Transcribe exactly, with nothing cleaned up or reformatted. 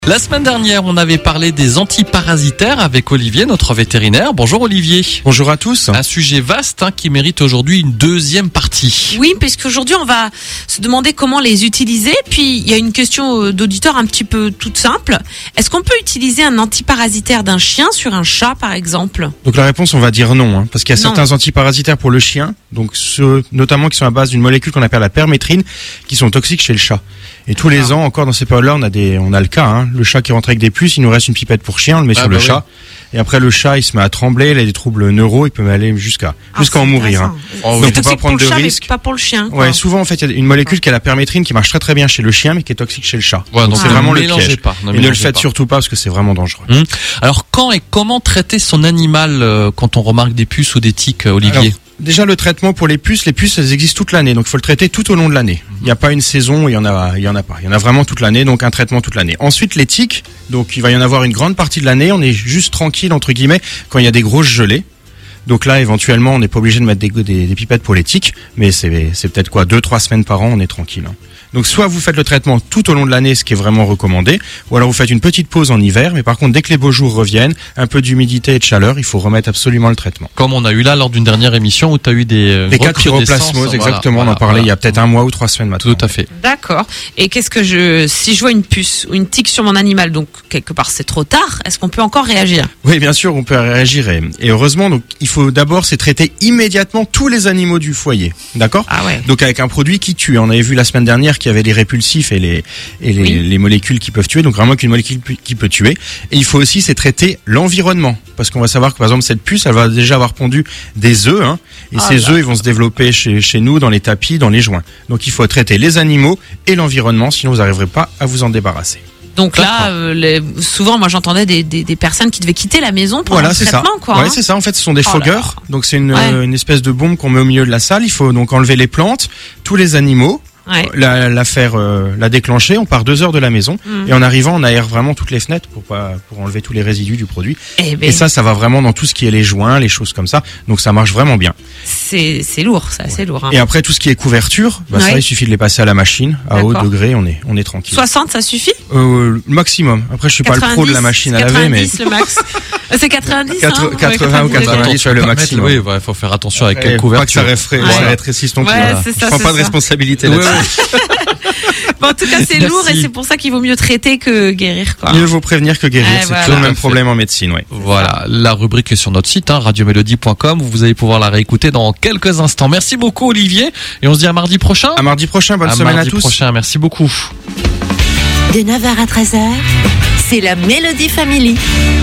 La semaine dernière, on avait parlé des antiparasitaires avec Olivier, notre vétérinaire. Bonjour Olivier. Bonjour à tous. Un sujet vaste hein, qui mérite aujourd'hui une deuxième partie. Oui, puisqu'aujourd'hui, on va se demander comment les utiliser. Puis, il y a une question d'auditeur un petit peu toute simple. Est-ce qu'on peut utiliser un antiparasitaire d'un chien sur un chat, par exemple ? Donc la réponse, on va dire non, hein, parce qu'il y a Non. certains antiparasitaires pour le chien, donc ceux notamment qui sont à base d'une molécule qu'on appelle la permétrine, qui sont toxiques chez le chat. Et tous les ans, encore dans ces périodes-là, on a des, on a le cas, hein, le chat qui rentre avec des puces, il nous reste une pipette pour chien, on le met Ah sur bah le oui. chat, et après le chat, il se met à trembler, il a des troubles neuro, il peut aller jusqu'à Ah, jusqu'à en c'est mourir. Hein. intéressant. Oh, Donc, oui. C'est faut pas toxique prendre pour le de chat, risques. mais pas pour le chien. quoi. Ouais, souvent en fait, il y a une molécule qui est la permétrine qui marche très très bien chez le chien, mais qui est toxique chez le chat. Ouais, donc donc c'est ne vraiment le mélangez piège. pas, ne Et ne le mélangez faites pas. surtout pas parce que c'est vraiment dangereux. Hum. Alors quand et comment traiter son animal euh, quand on remarque des puces ou des tiques, euh, Olivier ? Alors, déjà le traitement pour les puces, les puces elles existent toute l'année, donc il faut le traiter tout au long de l'année. Il n'y a pas une saison, il y en a, il y en a pas. Il y en a vraiment toute l'année, donc un traitement toute l'année. Ensuite les tiques, donc il va y en avoir une grande partie de l'année. On est juste tranquille entre guillemets quand il y a des grosses gelées. Donc là éventuellement on n'est pas obligé de mettre des, des, des pipettes pour les tiques, mais c'est, c'est peut-être quoi deux trois semaines par an, on est tranquille. Hein. Donc soit vous faites le traitement tout au long de l'année, ce qui est vraiment recommandé, ou alors vous faites une petite pause en hiver, mais par contre dès que les beaux jours reviennent, un peu d'humidité et de chaleur, il faut remettre absolument le traitement. Comme on a eu là lors d'une dernière émission où tu as eu des euh, Les cas de recrudescences, pyroplasmose, voilà, exactement, voilà, on en parlait voilà. il y a peut-être un mois ou trois semaines maintenant. Tout à fait. D'accord. Et qu'est-ce que je, si je vois une puce ou une tique sur mon animal, donc quelque part c'est trop tard, est-ce qu'on peut encore réagir ? Oui, bien sûr, on peut réagir. Et, et heureusement, donc, il faut d'abord c'est traiter immédiatement tous les animaux du foyer. D'accord ? Ah ouais. Donc avec un produit qui tue. On avait vu la semaine dernière qu'il y avait les répulsifs et les, et les, Oui. les molécules qui peuvent tuer. Donc vraiment qu'une molécule pu- qui peut tuer. Et il faut aussi c'est traiter l'environnement. Parce qu'on va savoir que par exemple cette puce, elle va déjà avoir pondu des œufs. Hein, et Ah ces là. œufs, ils vont se développer chez, chez nous, dans les tapis, dans les joints. Donc il faut traiter les animaux et l'environnement, sinon vous n'arriverez pas à vous en débarrasser. Donc là, euh, les- souvent, moi j'entendais des, des, des personnes qui devaient quitter la maison pour Voilà, le c'est ça. traitement, quoi. Ouais, hein. c'est ça. En fait, ce sont des Oh là fogueurs. Donc, c'est une, Ouais. euh, une espèce de bombe qu'on met au milieu de la salle. Il faut donc enlever les plantes, tous les animaux, Ouais. la, la faire, euh, la déclencher. On part deux heures de la maison Mhm. et en arrivant, on aère vraiment toutes les fenêtres pour pas, pour enlever tous les résidus du produit. Eh ben, Et ça, ça va vraiment dans tout ce qui est les joints, les choses comme ça. Donc, ça marche vraiment bien. c'est c'est lourd, ça, c'est lourd. hein. Et après, tout ce qui est couverture, bah, ça, Ouais. il suffit de les passer à la machine à haut D'accord. degré. On est, on est tranquille. soixante, ça suffit ? Euh, le maximum. Après, je suis pas le pro de la machine à laver, mais quatre-vingt-dix le max. C'est quatre-vingt-dix, Quatre- hein quatre-vingts ou Ouais, quatre-vingt-dix, ouais, le maximum. Oui, il faut faire attention avec Eh, quelle pas que couverture. ça, réfré- Ouais. ça rétrécisse ton Ouais, pied. c'est Je ça, prends c'est pas de ça. responsabilité Ouais, là-dessus. Bon, en tout cas, c'est Merci. lourd et c'est pour ça qu'il vaut mieux traiter que guérir, quoi. Mieux vaut prévenir que guérir, Ouais, c'est voilà. toujours le Tout à même fait. problème en médecine, ouais. Voilà, la rubrique est sur notre site, hein, radio mélodie point com. Vous allez pouvoir la réécouter dans quelques instants. Merci beaucoup Olivier et on se dit à mardi prochain. À mardi prochain, bonne à semaine mardi à tous. prochain, merci beaucoup. De neuf heures à treize heures, c'est la Mélodie Family.